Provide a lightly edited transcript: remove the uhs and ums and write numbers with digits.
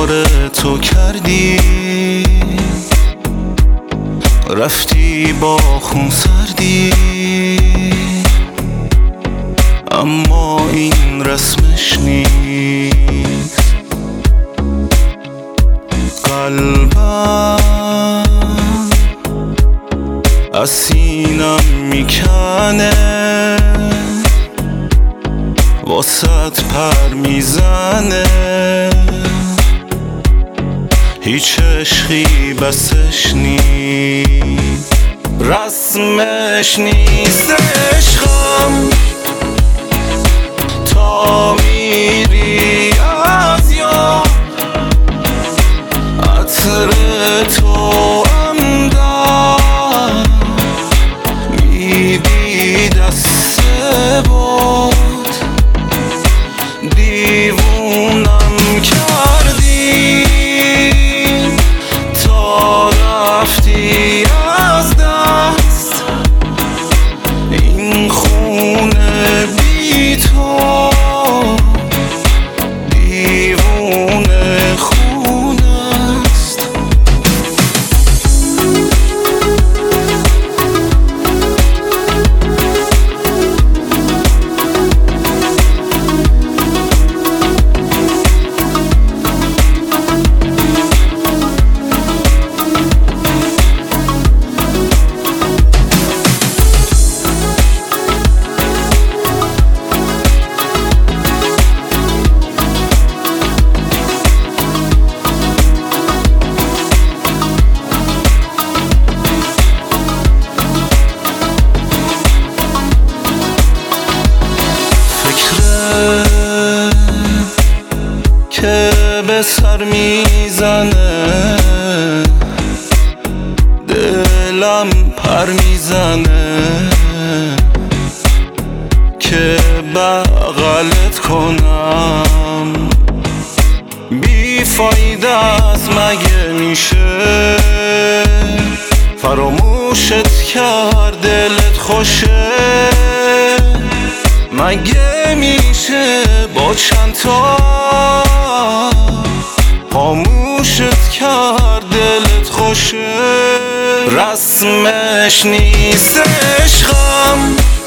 کار تو کردی، رفتی با خون سردی، اما این رسمش نیست. قلبم از سینم میکنه، واسط پر میزنه، هیچ عشقی بسش نیست، رسمش نیست عشقم. تا میری از یاد عطر تو اندر میدی دست باد، دیوونم کردی تا رفتی از دست. این خونه بی تو دیوونه خونه است. که به سر میزنه، دلم پر میزنه، که بغلت کنم. بی فایده است مگه میشه، فراموشت کرد دلت خوشه، مگه میشه با چند تا خاموشت کرد دلت خوشه. رسمش نیست عشقم،